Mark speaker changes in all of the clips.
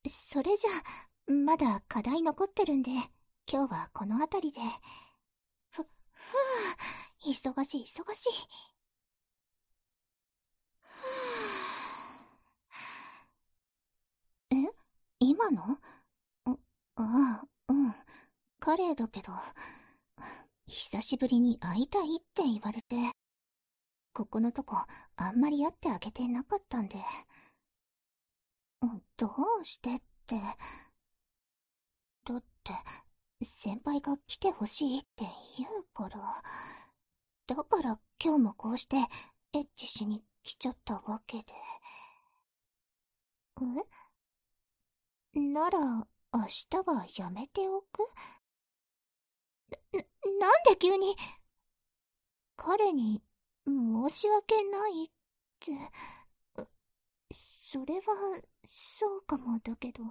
Speaker 1: それじゃ、まだ課題残ってるんで、今日はこの辺りで。ふぁ、忙しい忙しい。え、今の？ああ、うん。彼だけど、久しぶりに会いたいって言われて、ここのとこあんまり会ってあげてなかったんで。どうしてって。だって、先輩が来てほしいって言うから。だから今日もこうしてエッチしに来ちゃったわけで。なら、明日はやめておく？なんで急に。彼に申し訳ないって。それは、そうかもだけど。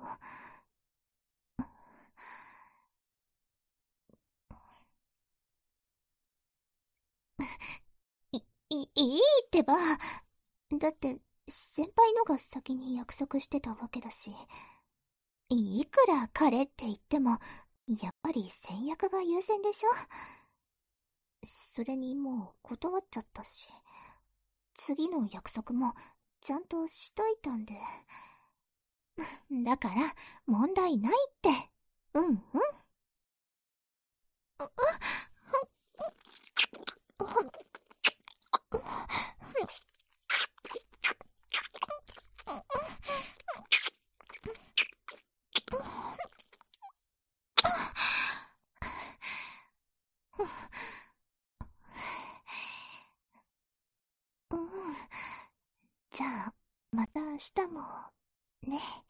Speaker 1: いいってば。だって、先輩のが先に約束してたわけだし。いくら彼って言っても、やっぱり先約が優先でしょ。それにもう断っちゃったし。次の約束もちゃんとしといたんで。だから、問題ないって。うんうん。うん。じゃあ、また明日も、ね。